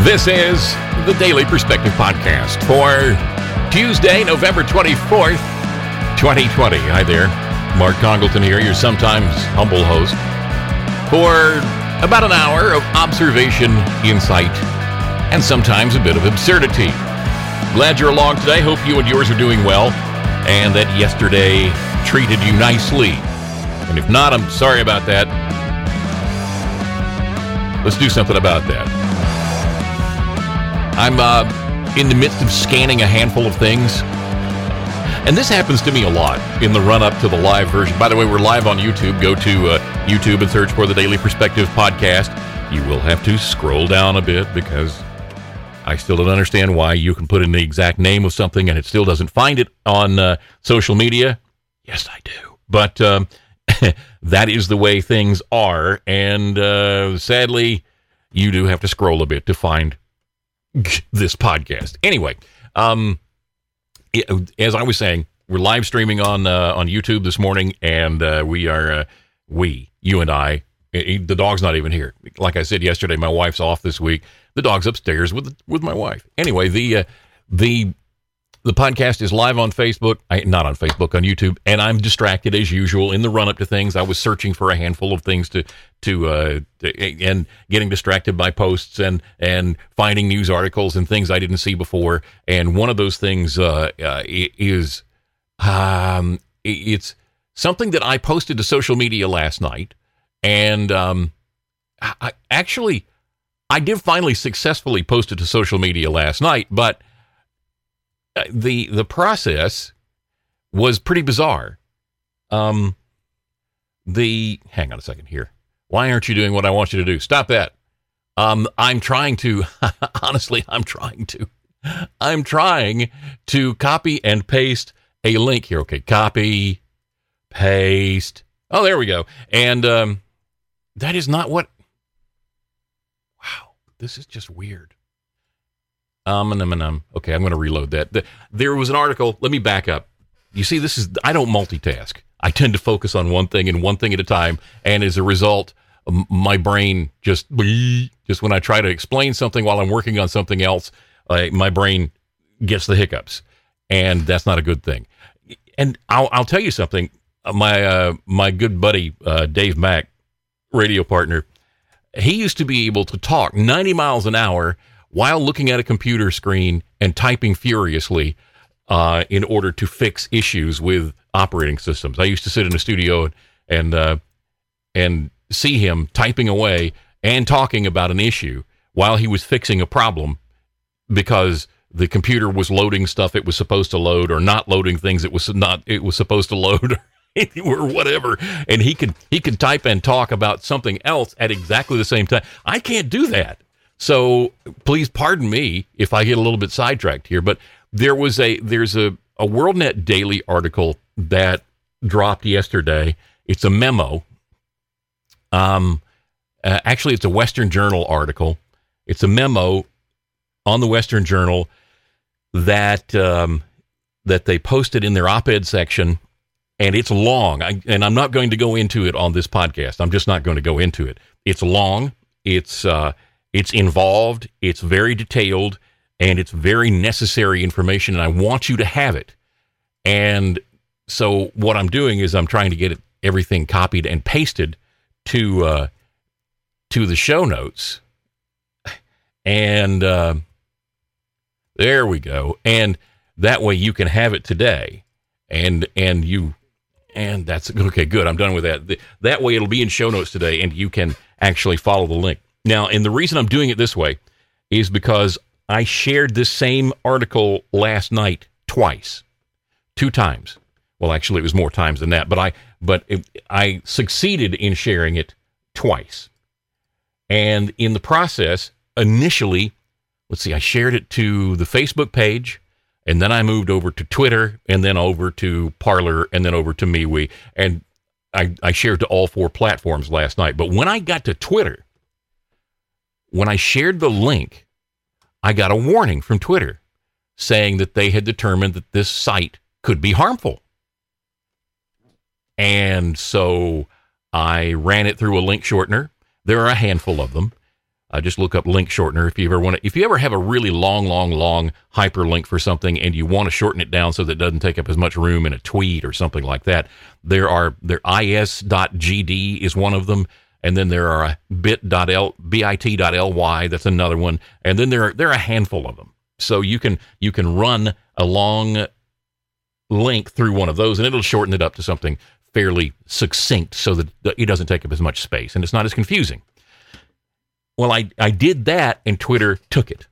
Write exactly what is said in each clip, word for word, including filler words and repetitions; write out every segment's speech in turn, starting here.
This is the Daily Perspective Podcast for Tuesday, November twenty-fourth, twenty twenty. Hi there, Mark Congleton here, your sometimes humble host, for about an hour of observation, insight, and sometimes a bit of absurdity. Glad you're along today. Hope you and yours are doing well, and that yesterday treated you nicely. And if not, I'm sorry about that. Let's do something about that. I'm uh, in the midst of scanning a handful of things. And this happens to me a lot in the run-up to the live version. By the way, we're live on YouTube. Go to uh, YouTube and search for the Daily Perspective Podcast. You will have to scroll down a bit because I still don't understand why you can put in the exact name of something and it still doesn't find it on uh, social media. Yes, I do. But um, that is the way things are. And uh, sadly, you do have to scroll a bit to find this podcast. Anyway, um, it, as I was saying, we're live streaming on uh, on YouTube this morning, and uh, we are uh, we you and I. It, the dog's not even here. Like I said yesterday, my wife's off this week. The dog's upstairs with with my wife. Anyway, the uh, the the podcast is live on Facebook. I, not on Facebook, on YouTube, and I'm distracted as usual in the run up to things. I was searching for a handful of things to to, uh, to and getting distracted by posts and and finding news articles and things I didn't see before. And one of those things uh, uh, is um, it's something that I posted to social media last night, and um, I, actually I did finally successfully post it to social media last night, but the the process was pretty bizarre. Um, the hang on a second here. Why aren't you doing what I want you to do? Stop that. Um, I'm trying to. Honestly, I'm trying to. I'm trying to copy and paste a link here. Okay, copy, paste. Oh, there we go. And um, that is not what. Wow, this is just weird. Um, and um, and um. Okay, I'm going to reload that. The, there was an article. Let me back up. You see, this is, I don't multitask. I tend to focus on one thing and one thing at a time. And as a result, m- my brain just, just when I try to explain something while I'm working on something else, uh, my brain gets the hiccups. And that's not a good thing. And I'll, I'll tell you something. My, uh, my good buddy, uh, Dave Mack, radio partner, he used to be able to talk ninety miles an hour while looking at a computer screen and typing furiously uh, in order to fix issues with operating systems. I used to sit in a studio and and, uh, and see him typing away and talking about an issue while he was fixing a problem because the computer was loading stuff it was supposed to load or not loading things it was not it was supposed to load or whatever. And he could he could type and talk about something else at exactly the same time. I can't do that. So please pardon me if I get a little bit sidetracked here, but there was a there's a, a WorldNet Daily article that dropped yesterday. It's a memo. Um, uh, actually, it's a Western Journal article. It's a memo on the Western Journal that um, that they posted in their op-ed section, and it's long. I, and I'm not going to go into it on this podcast. I'm just not going to go into it. It's long. It's uh, It's involved, it's very detailed, and it's very necessary information, and I want you to have it. And so what I'm doing is I'm trying to get it, everything copied and pasted to uh, to the show notes. And uh, there we go. And that way you can have it today. And and you and that's okay, good. I'm done with that. That way it'll be in show notes today, and you can actually follow the link. Now, and the reason I'm doing it this way is because I shared this same article last night twice, two times. Well, actually, it was more times than that, but I but it, I succeeded in sharing it twice. And in the process, initially, let's see, I shared it to the Facebook page, and then I moved over to Twitter, and then over to Parler, and then over to MeWe, and I, I shared to all four platforms last night. But when I got to Twitter, when I shared the link, I got a warning from Twitter saying that they had determined that this site could be harmful. And so I ran it through a link shortener. There are a handful of them. Uh, just look up link shortener if you ever want to. If you ever have a really long, long, long hyperlink for something and you want to shorten it down so that it doesn't take up as much room in a tweet or something like that, there are there is dot g d is one of them, and then there are bit.l bit.ly, that's another one, and then there are there are a handful of them. So you can you can run a long link through one of those, and it'll shorten it up to something fairly succinct so that it doesn't take up as much space and it's not as confusing. Well, I, I did that, and Twitter took it.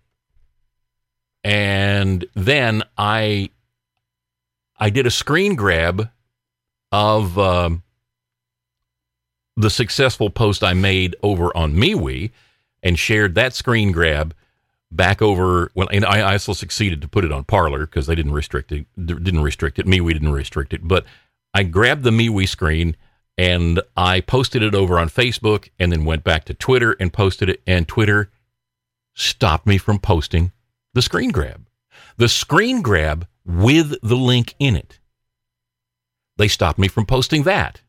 And then I I did a screen grab of um, the successful post I made over on MeWe and shared that screen grab back over. Well, and I also succeeded to put it on Parler because they didn't restrict it. Didn't restrict it. MeWe didn't restrict it. But I grabbed the MeWe screen and I posted it over on Facebook, and then went back to Twitter and posted it, and Twitter stopped me from posting the screen grab. The screen grab with the link in it. They stopped me from posting that.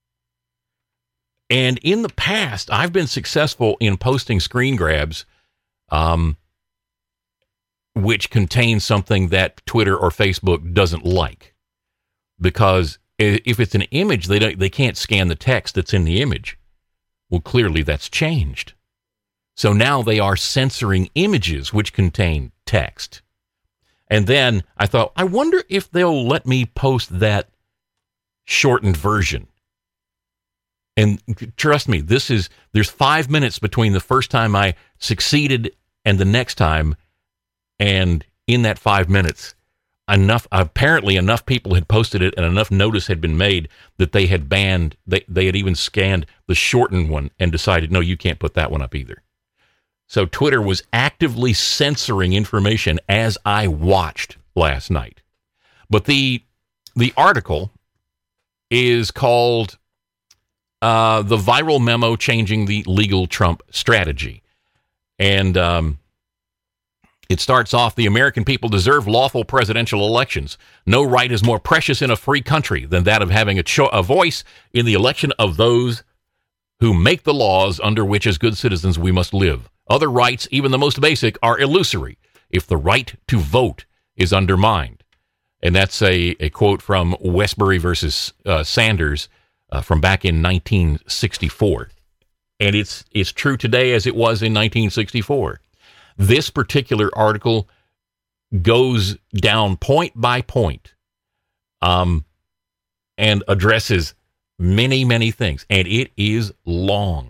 And in the past, I've been successful in posting screen grabs um, which contain something that Twitter or Facebook doesn't like, because if it's an image, they don't, they can't scan the text that's in the image. Well, clearly that's changed. So now they are censoring images which contain text. And then I thought, I wonder if they'll let me post that shortened version. And trust me, this is, there's five minutes between the first time I succeeded and the next time. And in that five minutes, enough, apparently enough people had posted it and enough notice had been made that they had banned, they, they had even scanned the shortened one and decided, no, you can't put that one up either. So Twitter was actively censoring information as I watched last night. But the the article is called uh, The Viral Memo Changing the Legal Trump Strategy. And um, it starts off, the American people deserve lawful presidential elections. No right is more precious in a free country than that of having a, cho- a voice in the election of those who make the laws under which as good citizens we must live. Other rights, even the most basic, are illusory if the right to vote is undermined. And that's a, a quote from Westbury versus uh, Sanders uh, from back in nineteen sixty-four. And it's it's true today as it was in nineteen sixty-four. This particular article goes down point by point um, and addresses many, many things. And it is long.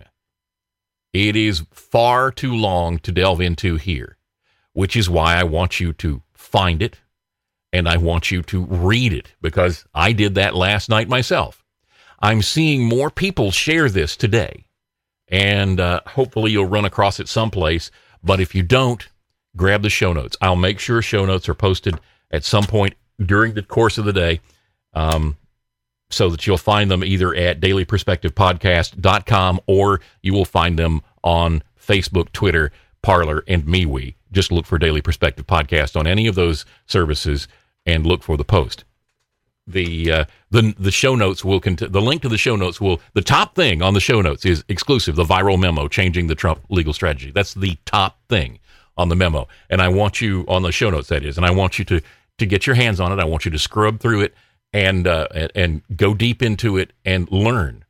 It is far too long to delve into here, which is why I want you to find it and I want you to read it, because I did that last night myself. I'm seeing more people share this today, and uh, hopefully you'll run across it someplace. But if you don't, grab the show notes. I'll make sure show notes are posted at some point during the course of the day, um, so that you'll find them either at daily perspective podcast dot com or you will find them on Facebook, Twitter, Parler, and MeWe. Just look for Daily Perspective Podcast on any of those services and look for the post. The uh, the the show notes will cont- the link to the show notes will the top thing on the show notes is exclusive, the viral memo changing the Trump legal strategy. That's the top thing on the memo, and I want you on the show notes, that is, and I want you to to get your hands on it. I want you to scrub through it and uh, and, and go deep into it and learn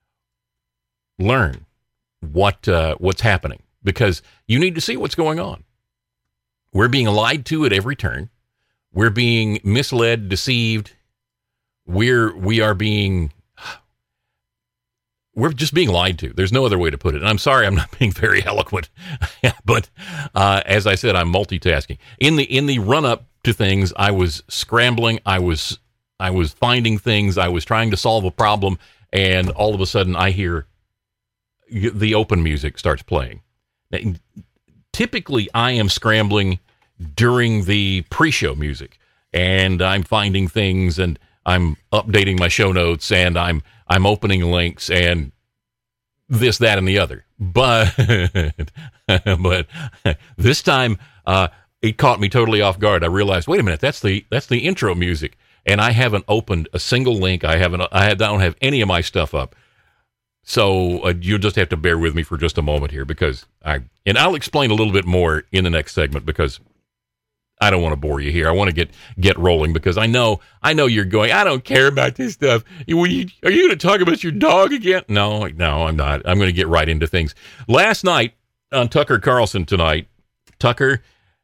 learn what uh, what's happening, because you need to see what's going on. We're being lied to at every turn. We're being misled, deceived. We're we are being we're just being lied to. There's no other way to put it. And I'm sorry, I'm not being very eloquent, but uh, as I said, I'm multitasking. In the in the run up to things, I was scrambling. I was I was finding things. I was trying to solve a problem, and all of a sudden, I hear the open music starts playing. Now, typically, I am scrambling during the pre-show music, and I'm finding things, and I'm updating my show notes, and I'm I'm opening links, and this, that, and the other. But but this time, uh, it caught me totally off guard. I realized, wait a minute, that's the that's the intro music, and I haven't opened a single link. I haven't I don't have any of my stuff up. So uh, you'll just have to bear with me for just a moment here because I, and I'll explain a little bit more in the next segment because I don't want to bore you here. I want to get, get rolling because I know, I know you're going, I don't care about this stuff. You, you, are you going to talk about your dog again? No, no, I'm not. I'm going to get right into things. Last night on Tucker Carlson tonight, Tucker,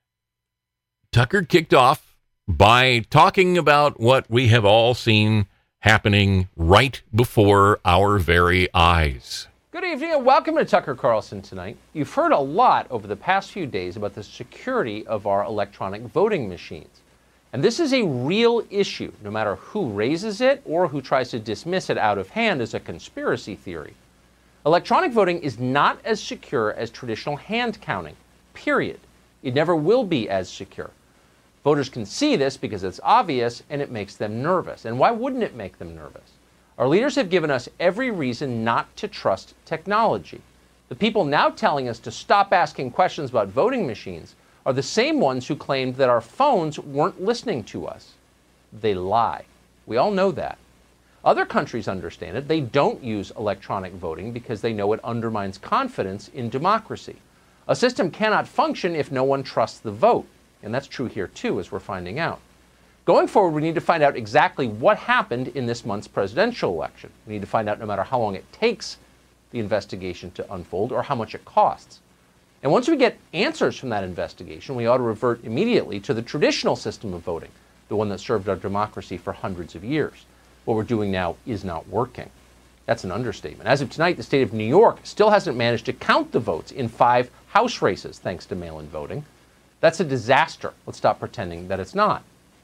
Tucker kicked off by talking about what we have all seen happening right before our very eyes. Good evening and welcome to Tucker Carlson Tonight. You've heard a lot over the past few days about the security of our electronic voting machines. And this is a real issue, no matter who raises it or who tries to dismiss it out of hand as a conspiracy theory. Electronic voting is not as secure as traditional hand counting, period. It never will be as secure. Voters can see this because it's obvious and it makes them nervous. And why wouldn't it make them nervous? Our leaders have given us every reason not to trust technology. The people now telling us to stop asking questions about voting machines are the same ones who claimed that our phones weren't listening to us. They lie. We all know that. Other countries understand it. They don't use electronic voting because they know it undermines confidence in democracy. A system cannot function if no one trusts the vote. And that's true here, too, as we're finding out. Going forward, we need to find out exactly what happened in this month's presidential election. We need to find out no matter how long it takes the investigation to unfold or how much it costs. And once we get answers from that investigation, we ought to revert immediately to the traditional system of voting, the one that served our democracy for hundreds of years. What we're doing now is not working. That's an understatement. As of tonight, the state of New York still hasn't managed to count the votes in five House races thanks to mail-in voting. That's a disaster. Let's stop pretending that it's not.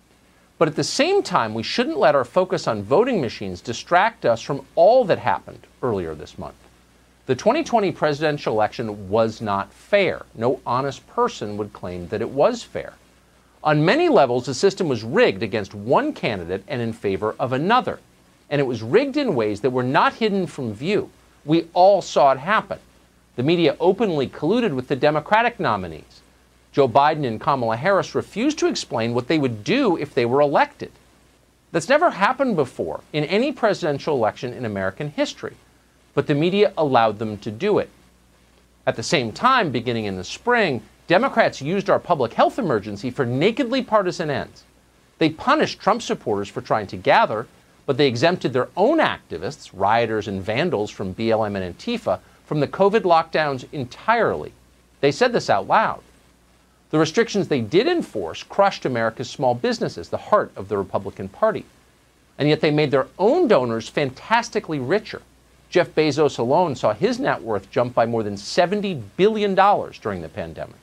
But at the same time, we shouldn't let our focus on voting machines distract us from all that happened earlier this month. The twenty twenty presidential election was not fair. No honest person would claim that it was fair. On many levels, the system was rigged against one candidate and in favor of another. And it was rigged in ways that were not hidden from view. We all saw it happen. The media openly colluded with the Democratic nominees. Joe Biden and Kamala Harris refused to explain what they would do if they were elected. That's never happened before in any presidential election in American history, but the media allowed them to do it. At the same time, beginning in the spring, Democrats used our public health emergency for nakedly partisan ends. They punished Trump supporters for trying to gather, but they exempted their own activists, rioters and vandals from B L M and Antifa, from the COVID lockdowns entirely. They said this out loud. The restrictions they did enforce crushed America's small businesses, the heart of the Republican Party. And yet they made their own donors fantastically richer. Jeff Bezos alone saw his net worth jump by more than seventy billion dollars during the pandemic.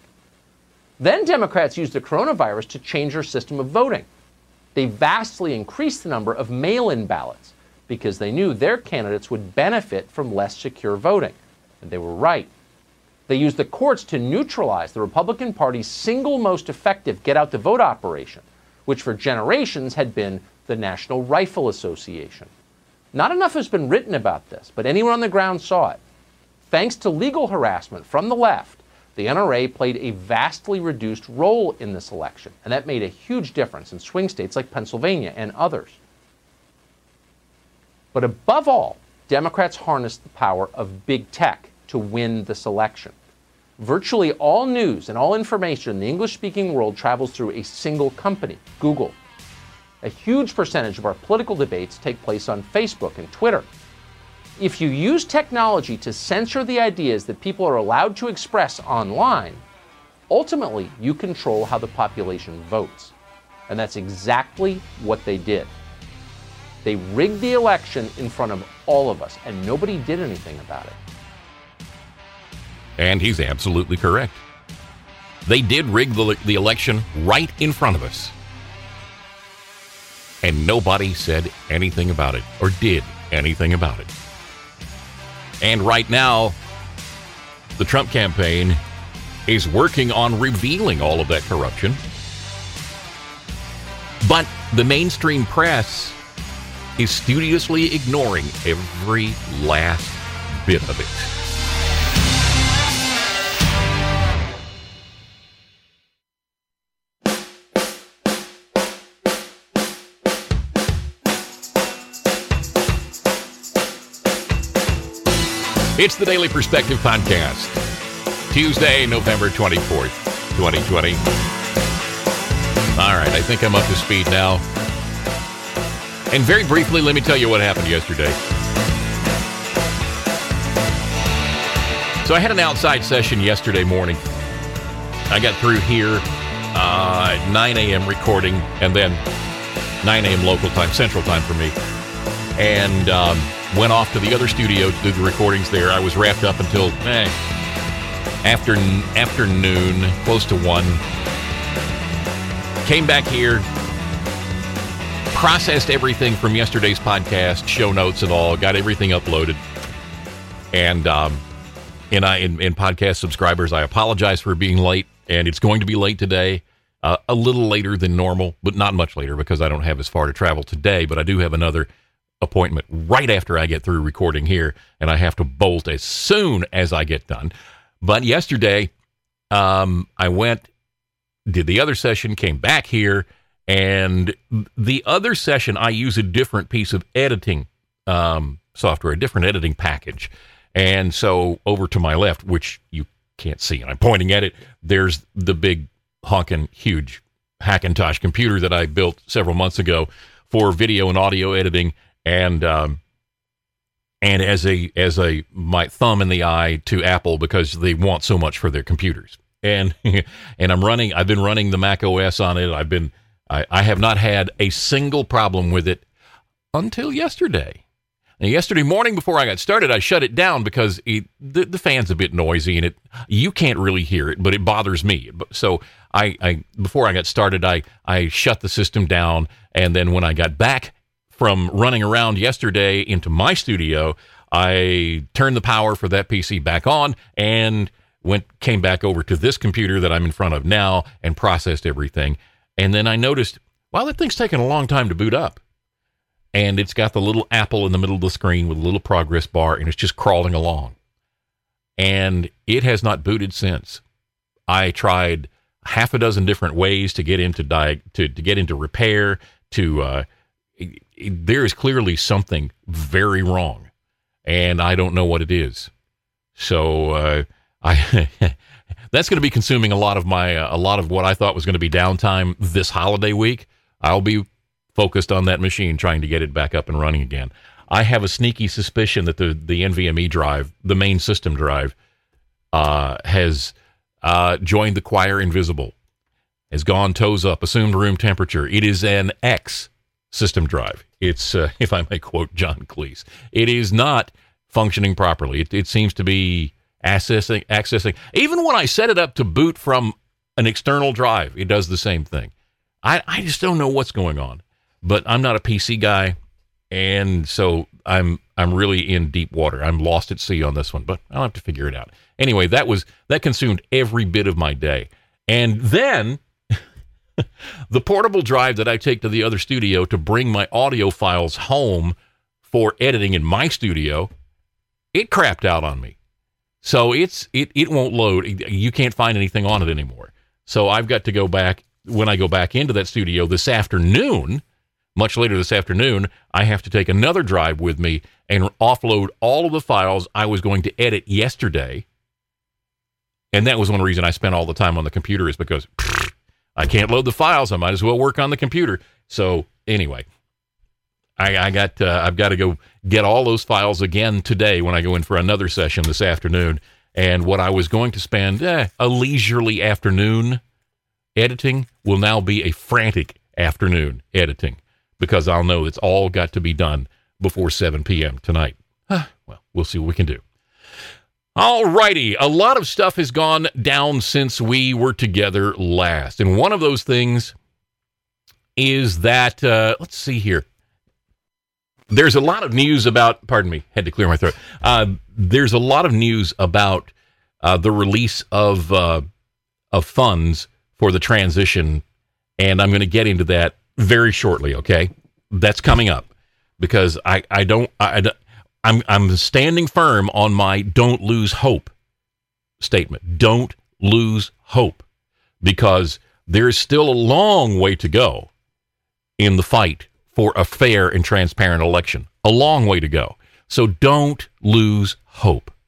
Then Democrats used the coronavirus to change their system of voting. They vastly increased the number of mail-in ballots because they knew their candidates would benefit from less secure voting. And they were right. They used the courts to neutralize the Republican Party's single most effective get-out-the-vote operation, which for generations had been the National Rifle Association. Not enough has been written about this, but anyone on the ground saw it. Thanks to legal harassment from the left, the N R A played a vastly reduced role in this election, and that made a huge difference in swing states like Pennsylvania and others. But above all, Democrats harnessed the power of big tech to win this election. Virtually all news and all information in the English-speaking world travels through a single company, Google. A huge percentage of our political debates take place on Facebook and Twitter. If you use technology to censor the ideas that people are allowed to express online, ultimately you control how the population votes. And that's exactly what they did. They rigged the election in front of all of us, and nobody did anything about it. And he's absolutely correct. They did rig the, the election right in front of us. And nobody said anything about it or did anything about it. And right now, the Trump campaign is working on revealing all of that corruption. But the mainstream press is studiously ignoring every last bit of it. It's the Daily Perspective Podcast, Tuesday, November twenty-fourth, twenty twenty. All right, I think I'm up to speed now. And very briefly, let me tell you what happened yesterday. So I had an outside session yesterday morning. I got through here uh, at nine a.m. recording, and then nine a.m. local time, central time for me. And um, went off to the other studio to do the recordings there. I was wrapped up until eh, after, afternoon, close to one. Came back here, processed everything from yesterday's podcast, show notes and all, got everything uploaded. And um, and I, in, in podcast subscribers, I apologize for being late, and it's going to be late today, uh, a little later than normal, but not much later because I don't have as far to travel today, but I do have another appointment right after I get through recording here, and I have to bolt as soon as I get done. But yesterday, um, I went, did the other session, came back here, and the other session, I use a different piece of editing um, software, a different editing package. And so over to my left, which you can't see, and I'm pointing at it, there's the big honking huge Hackintosh computer that I built several months ago for video and audio editing. And um, and as a as a my thumb in the eye to Apple because they want so much for their computers. And and I'm running. I've been running the Mac O S on it. I've been. I, I have not had a single problem with it until yesterday. Now, yesterday morning before I got started, I shut it down because it, the the fan's a bit noisy and it you can't really hear it, but it bothers me. So I, I before I got started, I I shut the system down, and then when I got back from running around yesterday into my studio, I turned the power for that P C back on and went came back over to this computer that I'm in front of now and processed everything. And then I noticed, wow, that thing's taking a long time to boot up. And it's got the little apple in the middle of the screen with a little progress bar, and it's just crawling along. And it has not booted since. I tried half a dozen different ways to get into di- to, to get into repair, to uh, there is clearly something very wrong, and I don't know what it is. So uh, I that's going to be consuming a lot of my uh, a lot of what I thought was going to be downtime this holiday week. I'll be focused on that machine, trying to get it back up and running again. I have a sneaky suspicion that the the NVMe drive, the main system drive, uh, has uh, joined the choir invisible, has gone toes up, assumed room temperature. It is an X system drive. It's, uh, if I may quote John Cleese, it is not functioning properly. It, it seems to be accessing, accessing. Even when I set it up to boot from an external drive, it does the same thing. I, I just don't know what's going on. But I'm not a P C guy, and so I'm I'm really in deep water. I'm lost at sea on this one, but I'll have to figure it out. Anyway, that was that consumed every bit of my day. And then the portable drive that I take to the other studio to bring my audio files home for editing in my studio, it crapped out on me. So it's it it won't load. You can't find anything on it anymore. So I've got to go back, when I go back into that studio this afternoon, much later this afternoon, I have to take another drive with me and offload all of the files I was going to edit yesterday. And that was one reason I spent all the time on the computer, is because pfft, I can't load the files. I might as well work on the computer. So anyway, I, I got uh, I've got to go get all those files again today when I go in for another session this afternoon. And what I was going to spend eh, a leisurely afternoon editing will now be a frantic afternoon editing, because I'll know it's all got to be done before seven p.m. tonight. Well, we'll see what we can do. All righty. A lot of stuff has gone down since we were together last. And one of those things is that, uh, let's see here. There's a lot of news about, pardon me, had to clear my throat. Uh, there's a lot of news about uh, the release of uh, of funds for the transition, and I'm going to get into that very shortly, okay? That's coming up, because I, I don't, I, I, I'm, I'm standing firm on my don't lose hope statement. Don't lose hope, because there's still a long way to go in the fight for a fair and transparent election. A long way to go. So don't lose hope.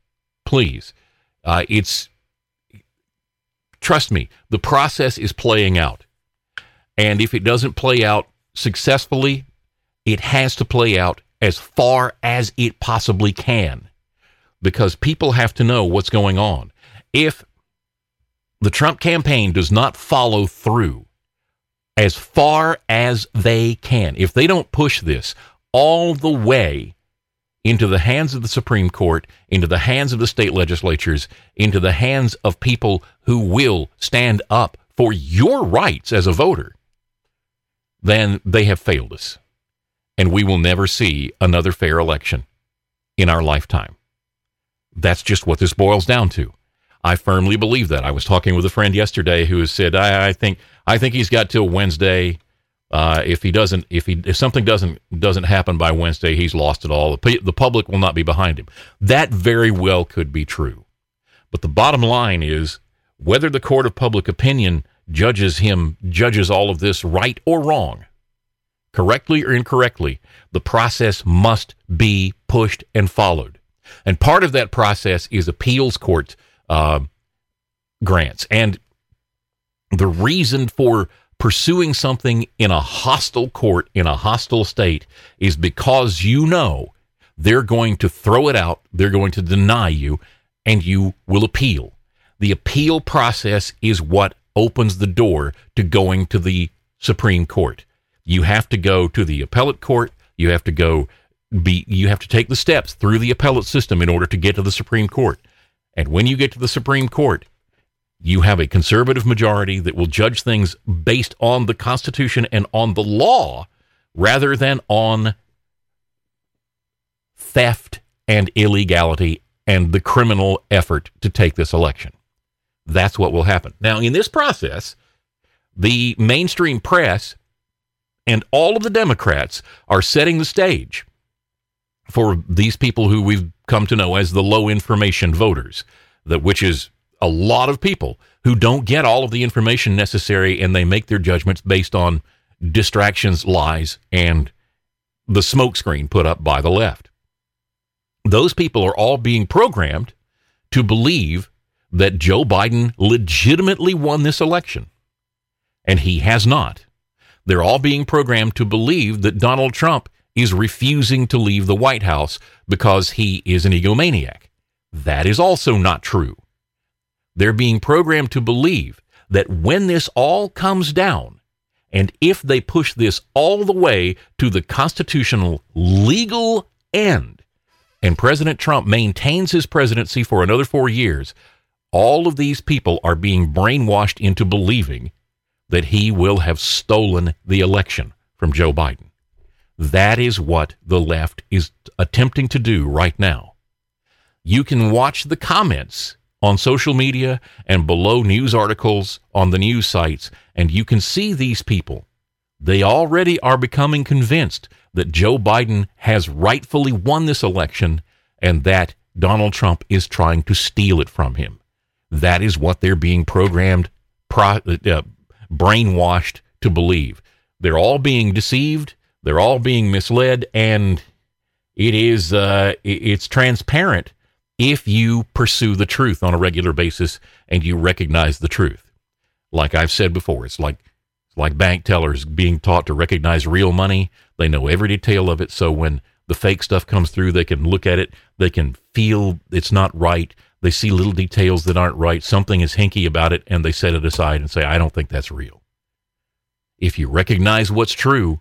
Please. Uh, it's, trust me, the process is playing out. And if it doesn't play out successfully, it has to play out as far as it possibly can, because people have to know what's going on. If the Trump campaign does not follow through as far as they can, if they don't push this all the way into the hands of the Supreme Court, into the hands of the state legislatures, into the hands of people who will stand up for your rights as a voter, then they have failed us. And we will never see another fair election in our lifetime. That's just what this boils down to. I firmly believe that. I was talking with a friend yesterday who has said, I, I think I think he's got till Wednesday. Uh, if he doesn't, if he if something doesn't doesn't happen by Wednesday, he's lost it all. The, the public will not be behind him. That very well could be true. But the bottom line is, whether the court of public opinion judges him, judges all of this right or wrong, correctly or incorrectly, the process must be pushed and followed. And part of that process is appeals court uh, grants. And the reason for pursuing something in a hostile court, in a hostile state, is because you know they're going to throw it out, they're going to deny you, and you will appeal. The appeal process is what opens the door to going to the Supreme Court. You have to go to the appellate court. You have to go be, you have to take the steps through the appellate system in order to get to the Supreme Court. And when you get to the Supreme Court, you have a conservative majority that will judge things based on the Constitution and on the law rather than on theft and illegality and the criminal effort to take this election. That's what will happen. Now, in this process, the mainstream press and all of the Democrats are setting the stage for these people who we've come to know as the low information voters, that which is a lot of people who don't get all of the information necessary, and they make their judgments based on distractions, lies, and the smokescreen put up by the left. Those people are all being programmed to believe that Joe Biden legitimately won this election, and he has not. They're all being programmed to believe that Donald Trump is refusing to leave the White House because he is an egomaniac. That is also not true. They're being programmed to believe that when this all comes down, and if they push this all the way to the constitutional legal end, and President Trump maintains his presidency for another four years, all of these people are being brainwashed into believing that he will have stolen the election from Joe Biden. That is what the left is attempting to do right now. You can watch the comments on social media and below news articles on the news sites, and you can see these people. They already are becoming convinced that Joe Biden has rightfully won this election and that Donald Trump is trying to steal it from him. That is what they're being programmed, pro, uh, brainwashed to believe. They're all being deceived. They're all being misled, and it is uh, it's transparent if you pursue the truth on a regular basis and you recognize the truth. Like I've said before, it's like it's like bank tellers being taught to recognize real money. They know every detail of it, so when the fake stuff comes through, they can look at it, they can feel it's not right, they see little details that aren't right, something is hinky about it, and they set it aside and say, I don't think that's real. If you recognize what's true,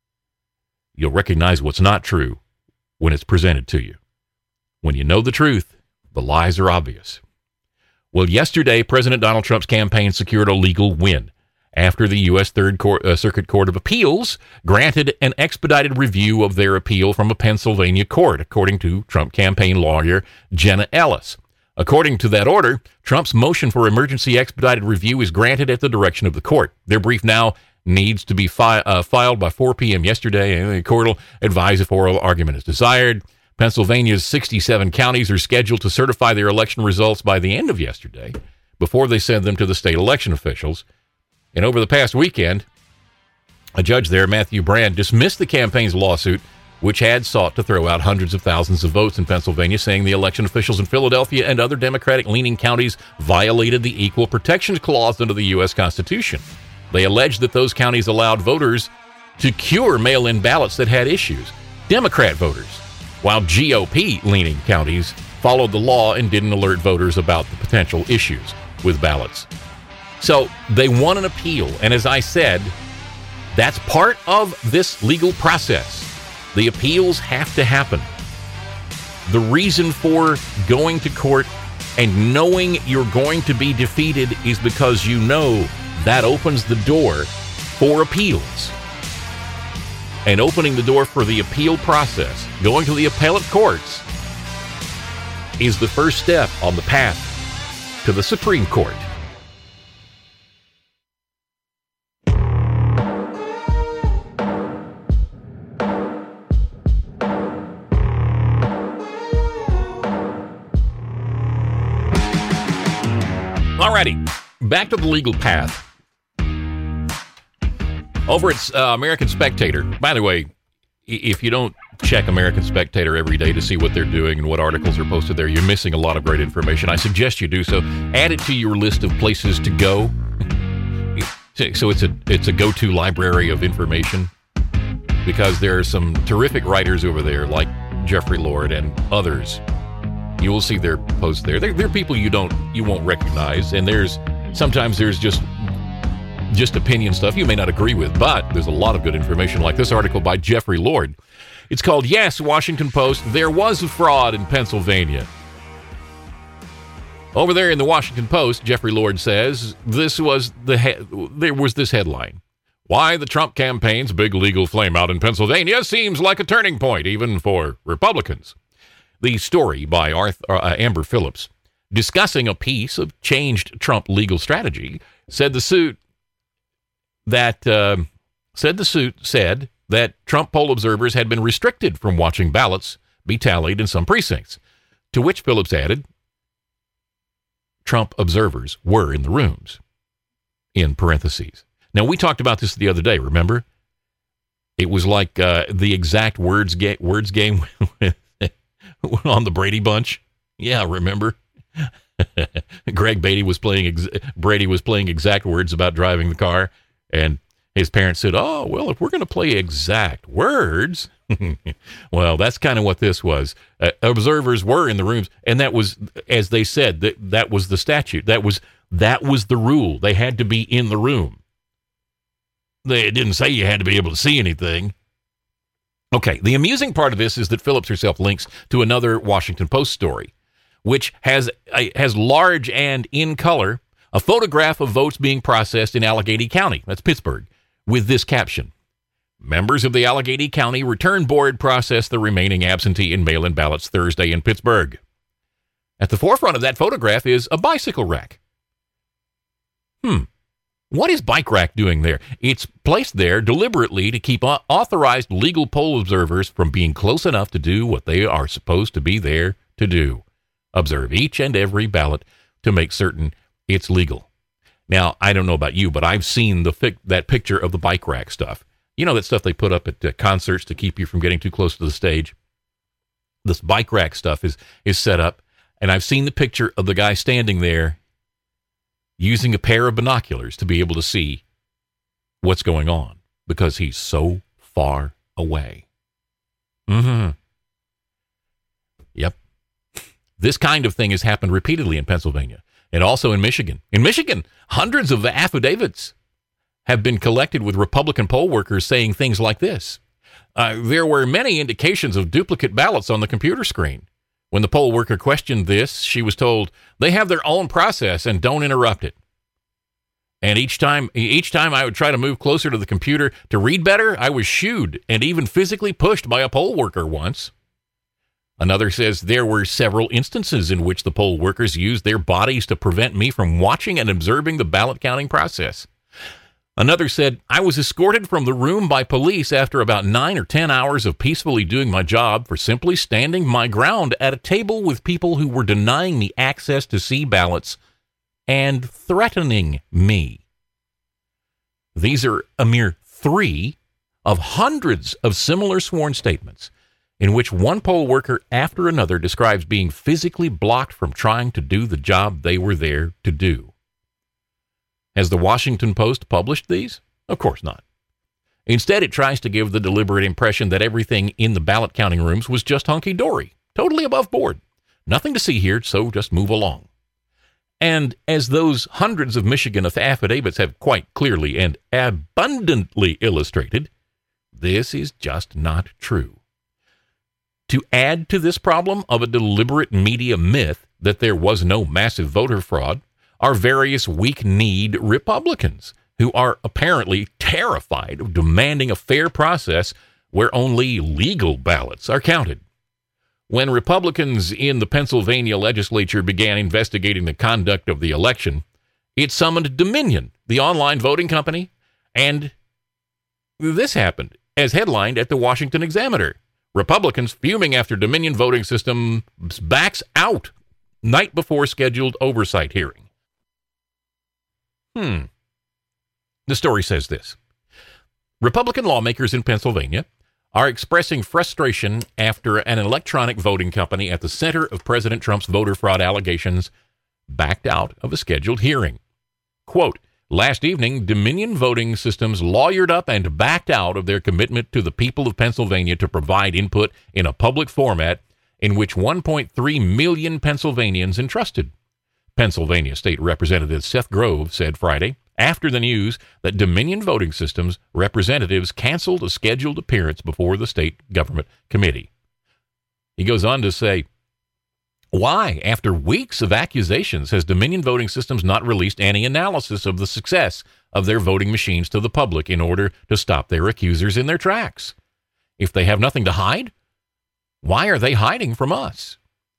you'll recognize what's not true when it's presented to you. When you know the truth, the lies are obvious. Well, yesterday, President Donald Trump's campaign secured a legal win after the U S Third Court, uh, Circuit Court of Appeals granted an expedited review of their appeal from a Pennsylvania court, according to Trump campaign lawyer Jenna Ellis. According to that order, Trump's motion for emergency expedited review is granted at the direction of the court. Their brief now needs to be fi- uh, filed by four p.m. yesterday, and the court will advise if oral argument is desired. Pennsylvania's sixty-seven counties are scheduled to certify their election results by the end of yesterday before they send them to the state election officials. And over the past weekend, a judge there, Matthew Brand, dismissed the campaign's lawsuit which had sought to throw out hundreds of thousands of votes in Pennsylvania, saying the election officials in Philadelphia and other Democratic-leaning counties violated the Equal Protection Clause under the U S Constitution. They alleged that those counties allowed voters to cure mail-in ballots that had issues, Democrat voters, while G O P-leaning counties followed the law and didn't alert voters about the potential issues with ballots. So they won an appeal, and as I said, that's part of this legal process. The appeals have to happen. The reason for going to court and knowing you're going to be defeated is because you know that opens the door for appeals. And opening the door for the appeal process, going to the appellate courts, is the first step on the path to the Supreme Court. Alrighty, back to the legal path. Over at uh, American Spectator, by the way, if you don't check American Spectator every day to see what they're doing and what articles are posted there, you're missing a lot of great information. I suggest you do so. Add it to your list of places to go. So it's a it's a go-to library of information, because there are some terrific writers over there like Jeffrey Lord and others. You will see their posts there. They're, they're people you don't you won't recognize, and there's sometimes there's just just opinion stuff you may not agree with, but there's a lot of good information, like this article by Jeffrey Lord. It's called, "Yes, Washington Post, There Was a Fraud in Pennsylvania." Over there in the Washington Post, Jeffrey Lord says, this was the he- there was this headline: "Why the Trump campaign's big legal flameout in Pennsylvania seems like a turning point, even for Republicans." The story by Arthur, uh, Amber Phillips, discussing a piece of changed Trump legal strategy, said the suit that uh, said the suit said that Trump poll observers had been restricted from watching ballots be tallied in some precincts, to which Phillips added, Trump observers were in the rooms, in parentheses. Now, we talked about this the other day, remember? It was like uh, the exact words, ga- words game on the Brady Bunch. Yeah, remember? Greg Beatty was playing ex- Brady was playing exact words about driving the car, and his parents said, "Oh, well, if we're going to play exact words," well, that's kind of what this was. Uh, observers were in the rooms, and that was, as they said, that that was the statute. That was that was the rule. They had to be in the room. They didn't say you had to be able to see anything. Okay, the amusing part of this is that Phillips herself links to another Washington Post story, which has a, has large and in color a photograph of votes being processed in Allegheny County, that's Pittsburgh, with this caption: "Members of the Allegheny County Return Board processed the remaining absentee and mail-in ballots Thursday in Pittsburgh." At the forefront of that photograph is a bicycle rack. Hmm. What is Bike Rack doing there? It's placed there deliberately to keep authorized legal poll observers from being close enough to do what they are supposed to be there to do: observe each and every ballot to make certain it's legal. Now, I don't know about you, but I've seen the fic- that picture of the bike rack stuff. You know, that stuff they put up at uh, concerts to keep you from getting too close to the stage? This bike rack stuff is is set up, and I've seen the picture of the guy standing there using a pair of binoculars to be able to see what's going on, because he's so far away. Mm-hmm. Yep. This kind of thing has happened repeatedly in Pennsylvania and also in Michigan. In Michigan, hundreds of affidavits have been collected with Republican poll workers saying things like this: Uh, there were many indications of duplicate ballots on the computer screen. When the poll worker questioned this, she was told, they have their own process and don't interrupt it. And each time, each time I would try to move closer to the computer to read better, I was shooed and even physically pushed by a poll worker once. Another says there were several instances in which the poll workers used their bodies to prevent me from watching and observing the ballot counting process. Another said, I was escorted from the room by police after about nine or ten hours of peacefully doing my job for simply standing my ground at a table with people who were denying me access to see ballots and threatening me. These are a mere three of hundreds of similar sworn statements in which one poll worker after another describes being physically blocked from trying to do the job they were there to do. Has the Washington Post published these? Of course not. Instead, it tries to give the deliberate impression that everything in the ballot counting rooms was just hunky-dory, totally above board. Nothing to see here, so just move along. And as those hundreds of Michigan affidavits have quite clearly and abundantly illustrated, this is just not true. To add to this problem of a deliberate media myth that there was no massive voter fraud are various weak-kneed Republicans who are apparently terrified of demanding a fair process where only legal ballots are counted. When Republicans in the Pennsylvania legislature began investigating the conduct of the election, it summoned Dominion, the online voting company, and this happened, as headlined at the Washington Examiner. Republicans fuming after Dominion voting system backs out night before scheduled oversight hearing. Hmm. The story says this. Republican lawmakers in Pennsylvania are expressing frustration after an electronic voting company at the center of President Trump's voter fraud allegations backed out of a scheduled hearing. Quote, last evening, Dominion Voting Systems lawyered up and backed out of their commitment to the people of Pennsylvania to provide input in a public format in which one point three million Pennsylvanians entrusted. Pennsylvania State Representative Seth Grove said Friday, after the news that Dominion Voting Systems representatives canceled a scheduled appearance before the state government committee. He goes on to say, why, after weeks of accusations, has Dominion Voting Systems not released any analysis of the success of their voting machines to the public in order to stop their accusers in their tracks? If they have nothing to hide, why are they hiding from us?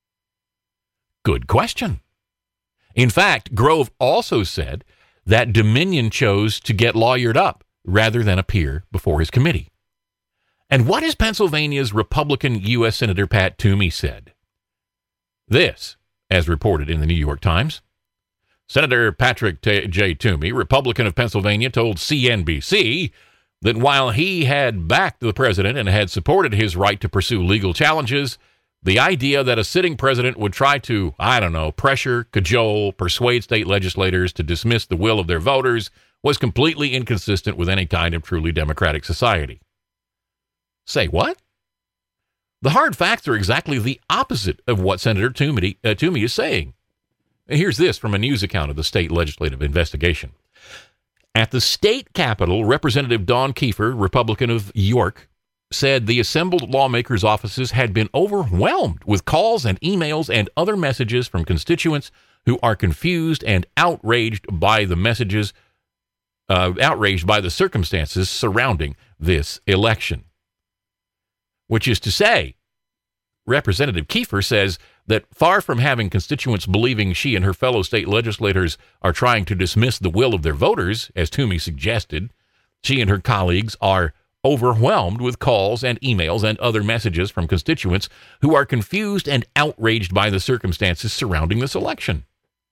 Good question. In fact, Grove also said that Dominion chose to get lawyered up rather than appear before his committee. And what has Pennsylvania's Republican U S Senator Pat Toomey said? This, as reported in the New York Times. Senator Patrick T- J. Toomey, Republican of Pennsylvania, told C N B C that while he had backed the president and had supported his right to pursue legal challenges, the idea that a sitting president would try to, I don't know, pressure, cajole, persuade state legislators to dismiss the will of their voters was completely inconsistent with any kind of truly democratic society. Say what? The hard facts are exactly the opposite of what Senator Toomey, uh, Toomey is saying. Here's this from a news account of the state legislative investigation. At the state capitol, Representative Dawn Keefer, Republican of York, said the assembled lawmakers' offices had been overwhelmed with calls and emails and other messages from constituents who are confused and outraged by the messages, uh, outraged by the circumstances surrounding this election. Which is to say, Representative Keefer says that far from having constituents believing she and her fellow state legislators are trying to dismiss the will of their voters, as Toomey suggested, she and her colleagues are overwhelmed with calls and emails and other messages from constituents who are confused and outraged by the circumstances surrounding this election.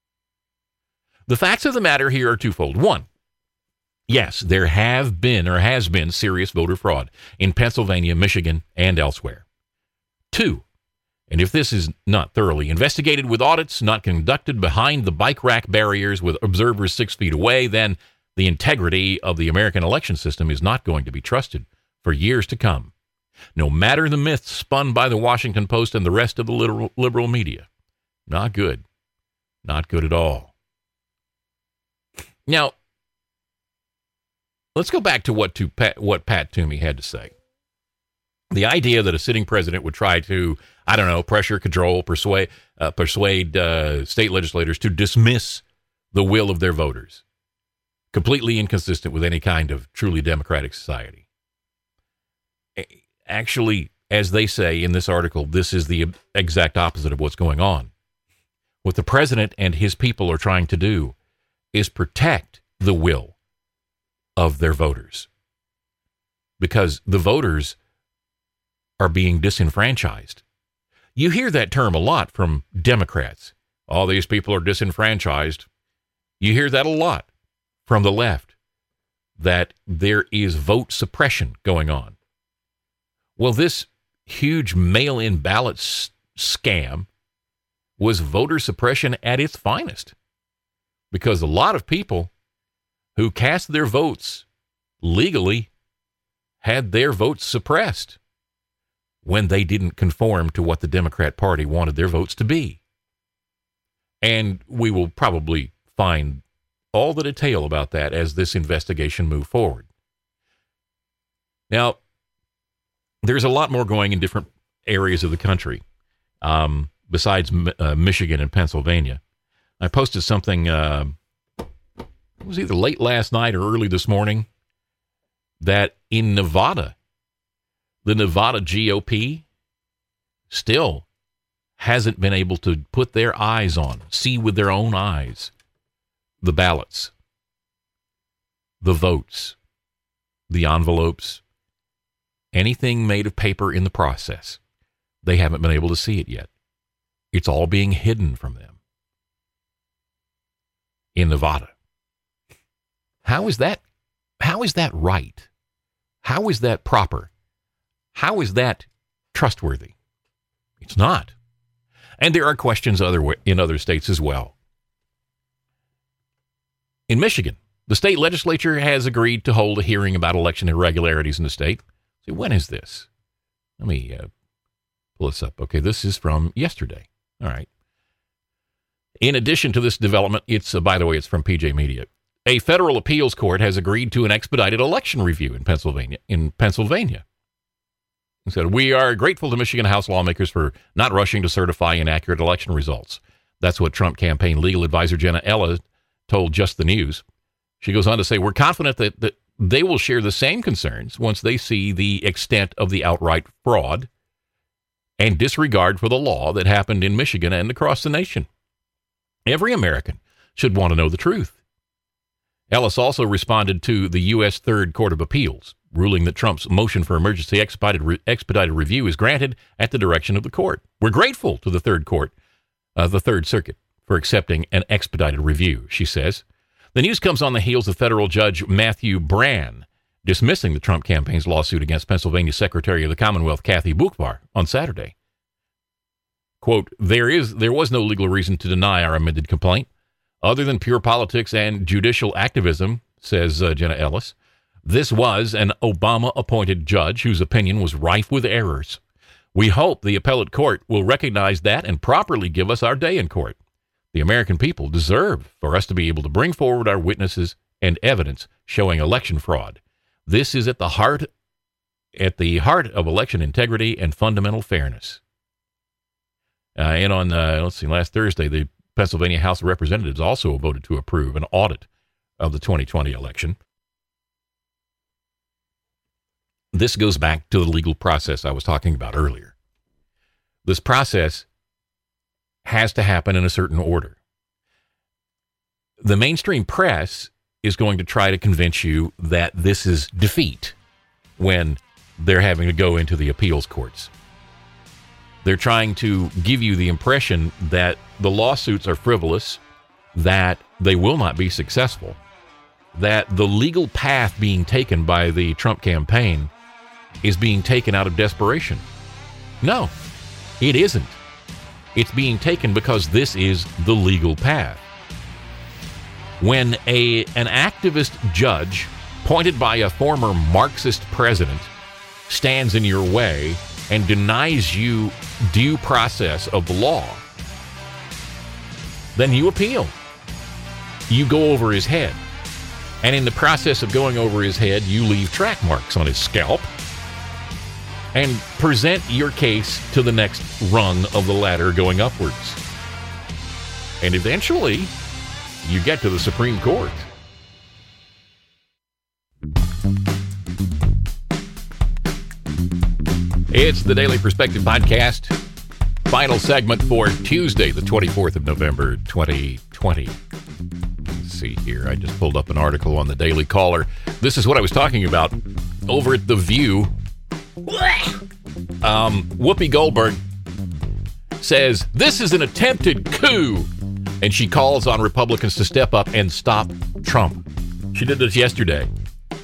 The facts of the matter here are twofold. One, yes, there have been or has been serious voter fraud in Pennsylvania, Michigan, and elsewhere. Two, and if this is not thoroughly investigated with audits not conducted behind the bike rack barriers with observers six feet away, then the integrity of the American election system is not going to be trusted for years to come, no matter the myths spun by the Washington Post and the rest of the liberal, liberal media. Not good. Not good at all. Now, let's go back to what, to Pat, what Pat Toomey had to say. The idea that a sitting president would try to, I don't know, pressure, cajole, persuade, uh, persuade uh, state legislators to dismiss the will of their voters. Completely inconsistent with any kind of truly democratic society. Actually, as they say in this article, this is the exact opposite of what's going on. What the president and his people are trying to do is protect the will of their voters. Because the voters are being disenfranchised. You hear that term a lot from Democrats. All these people are disenfranchised. You hear that a lot from the left. that there is vote suppression going on. Well, this huge mail-in ballot s- scam was voter suppression at its finest, because a lot of people who cast their votes legally had their votes suppressed when they didn't conform to what the Democrat Party wanted their votes to be. And we will probably find all the detail about that as this investigation moves forward. Now, there's a lot more going in different areas of the country, um, besides uh, Michigan and Pennsylvania. I posted something, uh, it was either late last night or early this morning, that in Nevada, the Nevada G O P still hasn't been able to put their eyes on, see with their own eyes, the ballots, the votes, the envelopes, anything made of paper in the process. They haven't been able to see it yet. It's all being hidden from them in Nevada. How is that? How is that right? How is that proper? How is that trustworthy? It's not. And there are questions other in other states as well. In Michigan, the state legislature has agreed to hold a hearing about election irregularities in the state. See, when is this? Let me uh, pull this up. Okay, this is from yesterday. All right. In addition to this development, it's, uh, by the way, it's from P J Media. A federal appeals court has agreed to an expedited election review in Pennsylvania. In Pennsylvania. It said, we are grateful to Michigan House lawmakers for not rushing to certify inaccurate election results. That's what Trump campaign legal advisor Jenna Ellis told Just the News. She goes on to say, we're confident that, that they will share the same concerns once they see the extent of the outright fraud and disregard for the law that happened in Michigan and across the nation. Every American should want to know the truth. Ellis also responded to the U S Third Court of Appeals, ruling that Trump's motion for emergency expedited, re- expedited review is granted at the direction of the court. We're grateful to the Third Court, uh, the Third Circuit, for accepting an expedited review, she says. The news comes on the heels of federal judge Matthew Brann dismissing the Trump campaign's lawsuit against Pennsylvania Secretary of the Commonwealth Kathy Boockvar on Saturday. Quote, there is there was no legal reason to deny our amended complaint, other than pure politics and judicial activism, says uh, Jenna Ellis. This was an Obama-appointed judge whose opinion was rife with errors. We hope the appellate court will recognize that and properly give us our day in court. The American people deserve for us to be able to bring forward our witnesses and evidence showing election fraud. This is at the heart, at the heart of election integrity and fundamental fairness. Uh, and on, uh, let's see, last Thursday, the Pennsylvania House of Representatives also voted to approve an audit of the twenty twenty election. This goes back to the legal process I was talking about earlier. This process has to happen in a certain order. The mainstream press is going to try to convince you that this is defeat when they're having to go into the appeals courts. They're trying to give you the impression that the lawsuits are frivolous, that they will not be successful, that the legal path being taken by the Trump campaign is being taken out of desperation. No, it isn't. It's being taken because this is the legal path. When a an activist judge, appointed by a former Marxist president, stands in your way and denies you due process of the law, then you appeal. You go over his head. And in the process of going over his head, you leave track marks on his scalp and present your case to the next rung of the ladder going upwards. And eventually, you get to the Supreme Court. It's the Daily Perspective Podcast. Final segment for Tuesday, the twenty-fourth of November, twenty twenty. Let's see here. I just pulled up an article on the Daily Caller. This is what I was talking about over at The View. Um, Whoopi Goldberg says, this is an attempted coup. And she calls on Republicans to step up and stop Trump. She did this yesterday.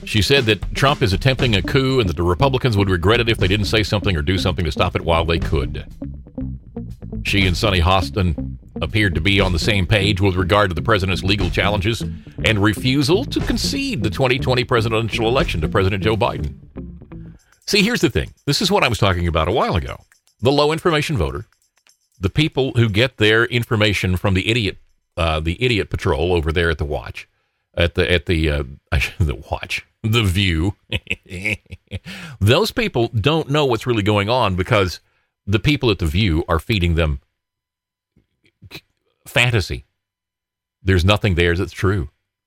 She said that Trump is attempting a coup and that the Republicans would regret it if they didn't say something or do something to stop it while they could. She and Sonny Hostin appeared to be on the same page with regard to the president's legal challenges and refusal to concede the twenty twenty presidential election to President Joe Biden. See, here's the thing. This is what I was talking about a while ago. The low information voter, the people who get their information from the idiot, uh, the idiot patrol over there at the watch, at the at the uh, the watch, the View. Those people don't know what's really going on because the people at the View are feeding them fantasy. There's nothing there that's true.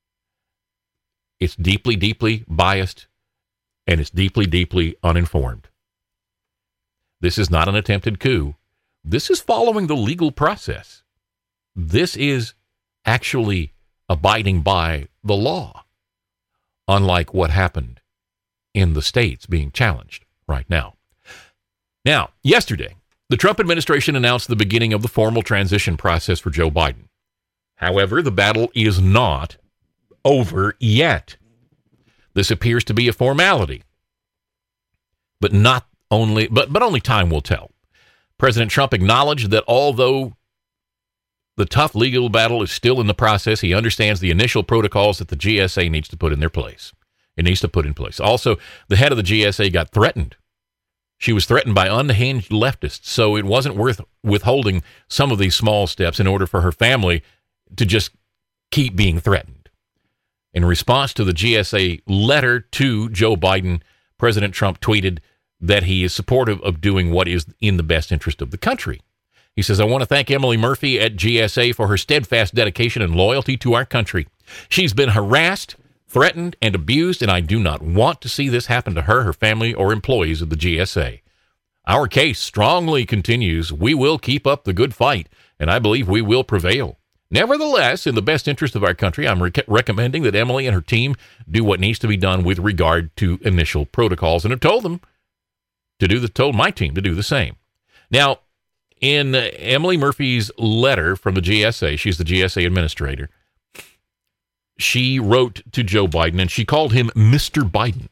It's deeply, deeply biased, and it's deeply, deeply uninformed. This is not an attempted coup. This is following the legal process. This is actually abiding by the law, unlike what happened in the states being challenged right now. Now, yesterday, the Trump administration announced the beginning of the formal transition process for Joe Biden. However, the battle is not over yet. This appears to be a formality, but not only, but, but only time will tell. President Trump acknowledged that although the tough legal battle is still in the process, he understands the initial protocols that the G S A needs to put in their place. It needs to put in place. Also, the head of the G S A got threatened. She was threatened by unhinged leftists, so it wasn't worth withholding some of these small steps in order for her family to just keep being threatened. In response to the G S A letter to Joe Biden, President Trump tweeted that he is supportive of doing what is in the best interest of the country. He says, I want to thank Emily Murphy at G S A for her steadfast dedication and loyalty to our country. She's been harassed, threatened, and abused, and I do not want to see this happen to her, her family, or employees of the G S A. Our case strongly continues. We will keep up the good fight, and I believe we will prevail. Nevertheless, in the best interest of our country, I'm rec- recommending that Emily and her team do what needs to be done with regard to initial protocols, and have told them to do the, told my team to do the same. Now, in uh, Emily Murphy's letter from the G S A, she's the G S A administrator, she wrote to Joe Biden, and she called him Mister Biden.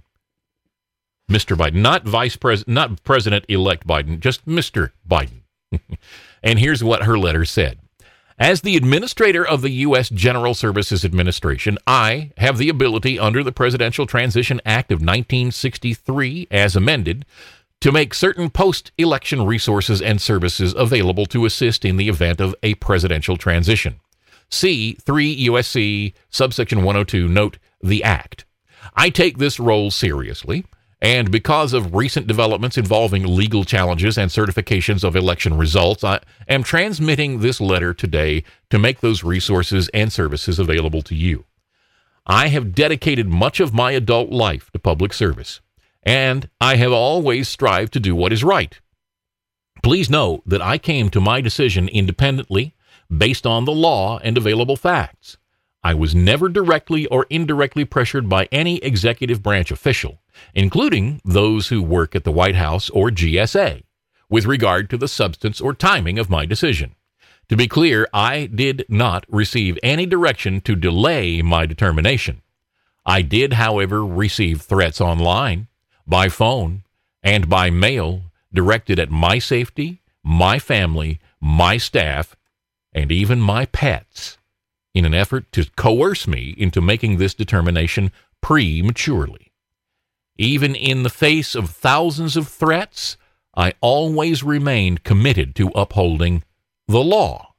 Mister Biden, not Vice President, not President-elect Biden, just Mister Biden. And here's what her letter said. As the administrator of the U S General Services Administration, I have the ability under the Presidential Transition Act of nineteen sixty-three, as amended, to make certain post-election resources and services available to assist in the event of a presidential transition. See three U S C subsection one oh two, note the Act. I take this role seriously, and because of recent developments involving legal challenges and certifications of election results, I am transmitting this letter today to make those resources and services available to you. I have dedicated much of my adult life to public service, and I have always strived to do what is right. Please know that I came to my decision independently, based on the law and available facts. I was never directly or indirectly pressured by any executive branch official, including those who work at the White House or G S A, with regard to the substance or timing of my decision. To be clear, I did not receive any direction to delay my determination. I did, however, receive threats online, by phone, and by mail directed at my safety, my family, my staff, and even my pets, in an effort to coerce me into making this determination prematurely. Even in the face of thousands of threats, I always remained committed to upholding the law.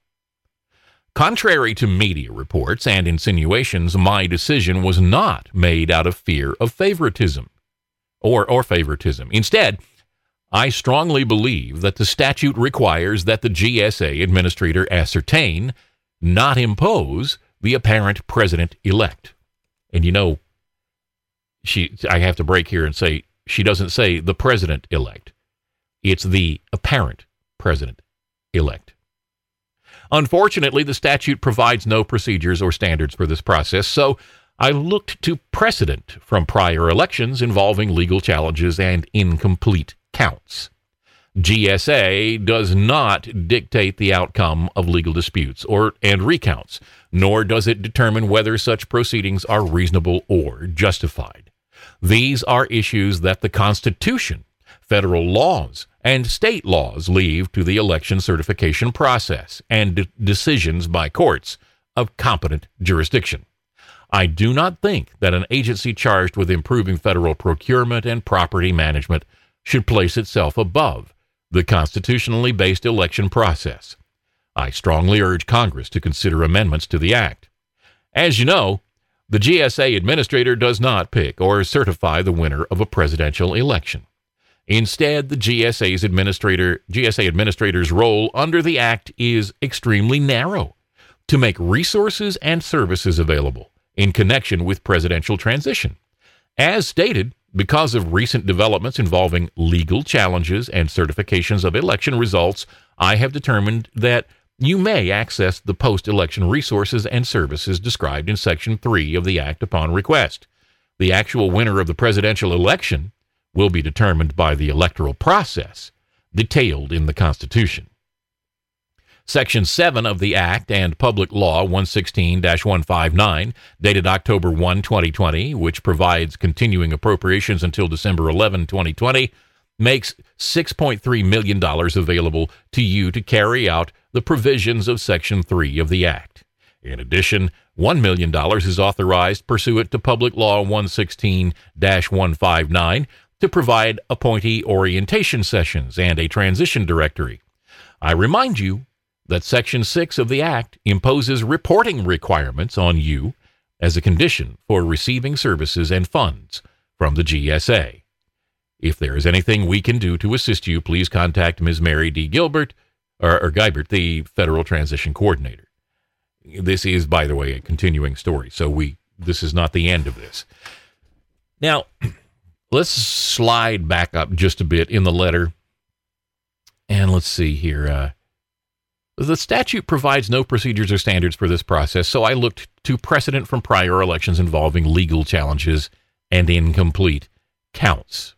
Contrary to media reports and insinuations, my decision was not made out of fear of favoritism or, or favoritism. Instead, I strongly believe that the statute requires that the G S A administrator ascertain, not impose, the apparent president-elect. And you know, she, I have to break here and say, she doesn't say the president-elect. It's the apparent president-elect. Unfortunately, the statute provides no procedures or standards for this process, so I looked to precedent from prior elections involving legal challenges and incomplete counts. G S A does not dictate the outcome of legal disputes or and recounts, nor does it determine whether such proceedings are reasonable or justified. These are issues that the Constitution, federal laws, and state laws leave to the election certification process and de- decisions by courts of competent jurisdiction. I do not think that an agency charged with improving federal procurement and property management should place itself above the constitutionally based election process. I strongly urge Congress to consider amendments to the Act. As you know, the G S A administrator does not pick or certify the winner of a presidential election. Instead, the G S A's administrator, G S A administrator's role under the Act is extremely narrow: to make resources and services available in connection with presidential transition. As stated, because of recent developments involving legal challenges and certifications of election results, I have determined that you may access the post-election resources and services described in Section three of the Act upon request. The actual winner of the presidential election will be determined by the electoral process detailed in the Constitution. Section seven of the Act and Public Law one sixteen dash one fifty-nine, dated October first, twenty twenty, which provides continuing appropriations until December eleventh, twenty twenty, makes six point three million dollars available to you to carry out the provisions of Section three of the Act. In addition, one million dollars is authorized pursuant to Public Law one sixteen dash one fifty-nine to provide appointee orientation sessions and a transition directory. I remind you that Section six of the Act imposes reporting requirements on you as a condition for receiving services and funds from the G S A. If there is anything we can do to assist you, please contact Miz Mary D. Gilbert, or, or Geibert, the Federal Transition Coordinator. This is, by the way, a continuing story, so we this is not the end of this. Now, let's slide back up just a bit in the letter, and let's see here. Uh, the statute provides no procedures or standards for this process, so I looked to precedent from prior elections involving legal challenges and incomplete counts.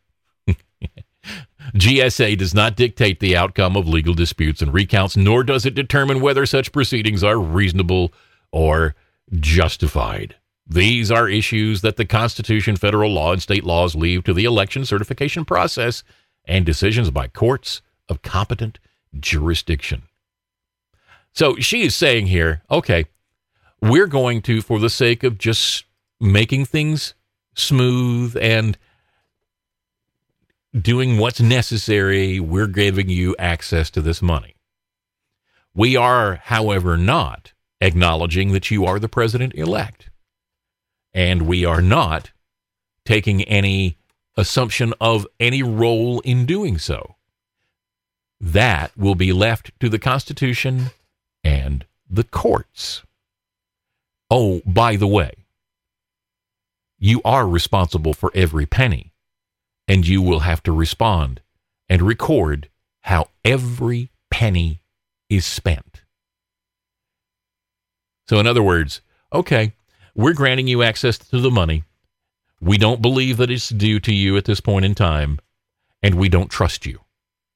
G S A does not dictate the outcome of legal disputes and recounts, nor does it determine whether such proceedings are reasonable or justified. These are issues that the Constitution, federal law, and state laws leave to the election certification process and decisions by courts of competent jurisdiction. So she is saying here, okay, we're going to, for the sake of just making things smooth and doing what's necessary, we're giving you access to this money. We are, however, not acknowledging that you are the president-elect. And we are not taking any assumption of any role in doing so. That will be left to the Constitution and the courts. Oh, by the way, you are responsible for every penny, and you will have to respond and record how every penny is spent. So in other words, okay, we're granting you access to the money. We don't believe that it's due to you at this point in time, and we don't trust you.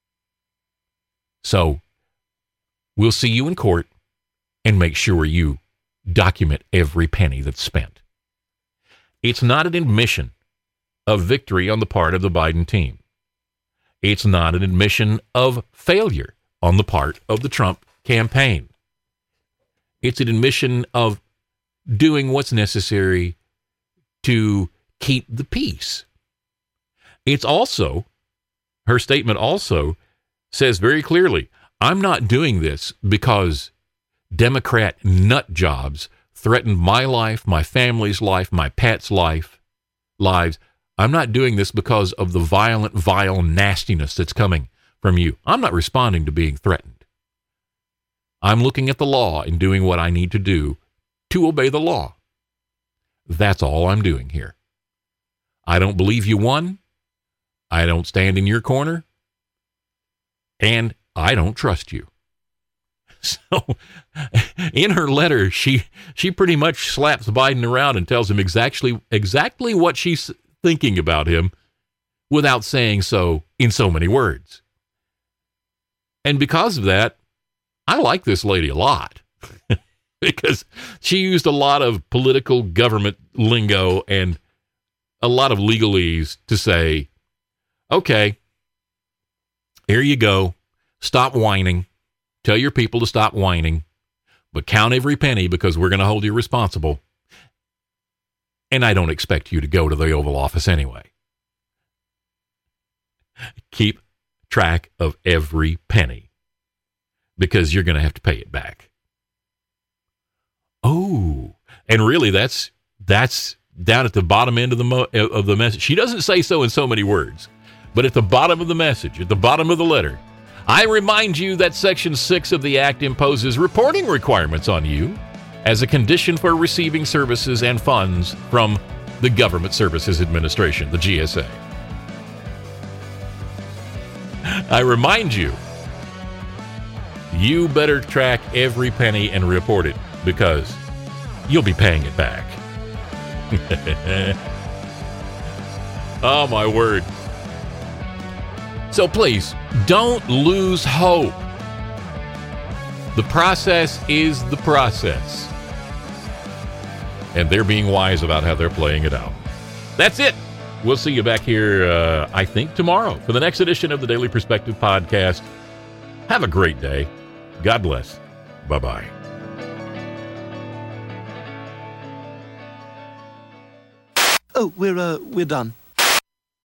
So we'll see you in court and make sure you document every penny that's spent. It's not an admission of victory on the part of the Biden team. It's not an admission of failure on the part of the Trump campaign. It's an admission of doing what's necessary to keep the peace. It's also, her statement also says very clearly, I'm not doing this because Democrat nut jobs threatened my life, my family's life, my pets' life, lives. I'm not doing this because of the violent, vile nastiness that's coming from you. I'm not responding to being threatened. I'm looking at the law and doing what I need to do to obey the law. That's all I'm doing here. I don't believe you won. I don't stand in your corner. And I don't trust you. So in her letter, she she pretty much slaps Biden around and tells him exactly exactly what she's thinking about him without saying so in so many words. And because of that, I like this lady a lot because she used a lot of political government lingo and a lot of legalese to say, okay, here you go. Stop whining. Tell your people to stop whining, but count every penny because we're going to hold you responsible. And I don't expect you to go to the Oval Office anyway. Keep track of every penny because you're going to have to pay it back. Oh, and really that's that's down at the bottom end of the mo- of the message. She doesn't say so in so many words, but at the bottom of the message, at the bottom of the letter, I remind you that Section six of the Act imposes reporting requirements on you as a condition for receiving services and funds from the Government Services Administration, the G S A. I remind you, you better track every penny and report it because you'll be paying it back. Oh, my word. So please, don't lose hope. The process is the process. And they're being wise about how they're playing it out. That's it. We'll see you back here, uh, I think, tomorrow for the next edition of the Daily Perspective Podcast. Have a great day. God bless. Bye-bye. Oh, we're, uh, we're done.